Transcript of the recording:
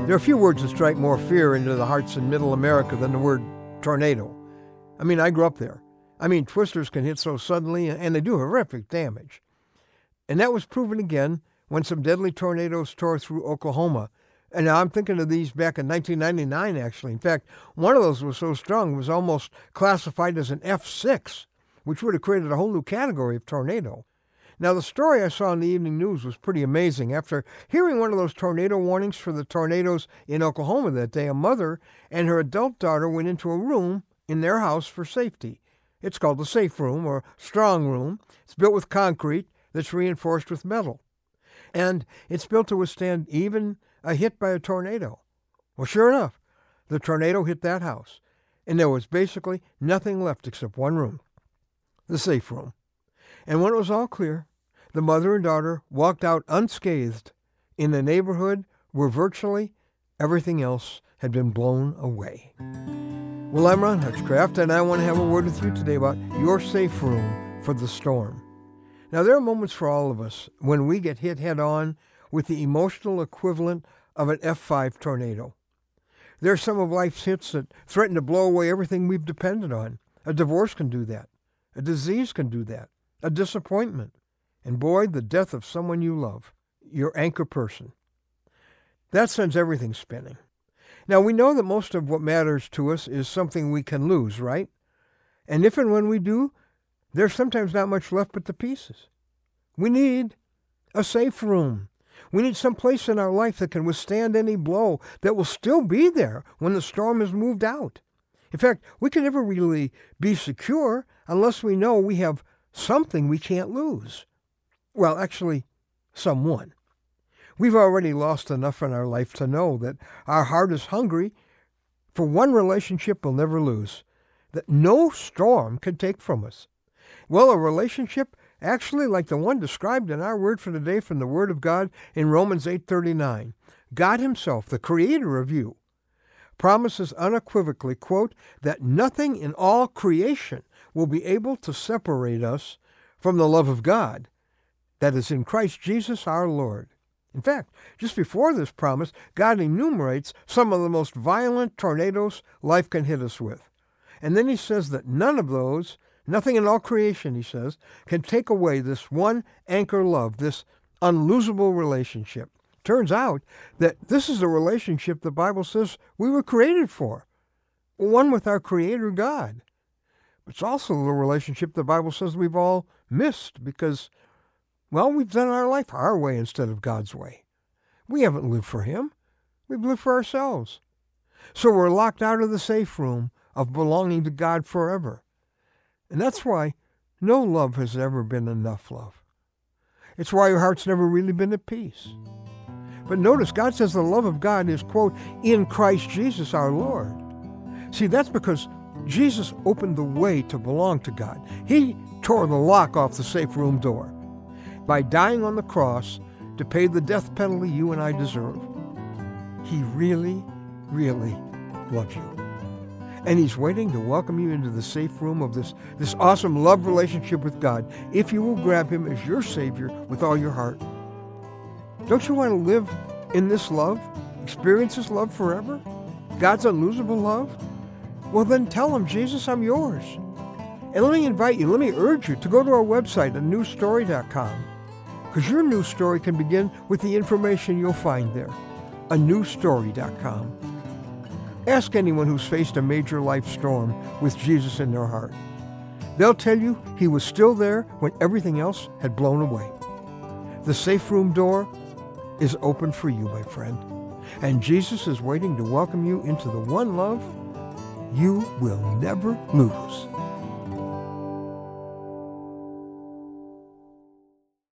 There are few words that strike more fear into the hearts in Middle America than the word tornado. I mean, I grew up there. I mean, twisters can hit so suddenly, and they do horrific damage. And that was proven again when some deadly tornadoes tore through Oklahoma. And now I'm thinking of these back in 1999, actually. In fact, one of those was so strong it was almost classified as an F6, which would have created a whole new category of tornado. Now, the story I saw in the evening news was pretty amazing. After hearing one of those tornado warnings for the tornadoes in Oklahoma that day, a mother and her adult daughter went into a room in their house for safety. It's called the safe room or strong room. It's built with concrete that's reinforced with metal. And it's built to withstand even a hit by a tornado. Well, sure enough, the tornado hit that house, and there was basically nothing left except one room, the safe room. And when it was all clear, the mother and daughter walked out unscathed in a neighborhood where virtually everything else had been blown away. Well, I'm Ron Hutchcraft, and I want to have a word with you today about your safe room for the storm. Now, there are moments for all of us when we get hit head-on with the emotional equivalent of an F5 tornado. There are some of life's hits that threaten to blow away everything we've depended on. A divorce can do that. A disease can do that. A disappointment. And boy, the death of someone you love, your anchor person. That sends everything spinning. Now, we know that most of what matters to us is something we can lose, right? And if and when we do, there's sometimes not much left but the pieces. We need a safe room. We need some place in our life that can withstand any blow, that will still be there when the storm has moved out. In fact, we can never really be secure unless we know we have something we can't lose. Well, actually, someone. We've already lost enough in our life to know that our heart is hungry for one relationship we'll never lose, that no storm can take from us. Well, a relationship actually like the one described in our word for the day from the Word of God in Romans 8:39. God himself, the creator of you, promises unequivocally, quote, that nothing in all creation will be able to separate us from the love of God that is in Christ Jesus our Lord. In fact, just before this promise, God enumerates some of the most violent tornadoes life can hit us with. And then he says that none of those, nothing in all creation, he says, can take away this one anchor love, this unlosable relationship. Turns out that this is a relationship the Bible says we were created for, one with our Creator God. It's also the relationship the Bible says we've all missed because, well, we've done our life our way instead of God's way. We haven't lived for Him. We've lived for ourselves. So we're locked out of the safe room of belonging to God forever. And that's why no love has ever been enough love. It's why your heart's never really been at peace. But notice, God says the love of God is, quote, in Christ Jesus our Lord. See, that's because Jesus opened the way to belong to God. He tore the lock off the safe room door by dying on the cross to pay the death penalty you and I deserve. He really, really loves you. And He's waiting to welcome you into the safe room of this awesome love relationship with God if you will grab Him as your Savior with all your heart. Don't you want to live in this love? Experience this love forever? God's unlosable love? Well, then tell Him, Jesus, I'm yours. And let me invite you, let me urge you to go to our website, anewstory.com, because your new story can begin with the information you'll find there, anewstory.com. Ask anyone who's faced a major life storm with Jesus in their heart. They'll tell you He was still there when everything else had blown away. The safe room door is open for you, my friend. And Jesus is waiting to welcome you into the one love you will never lose.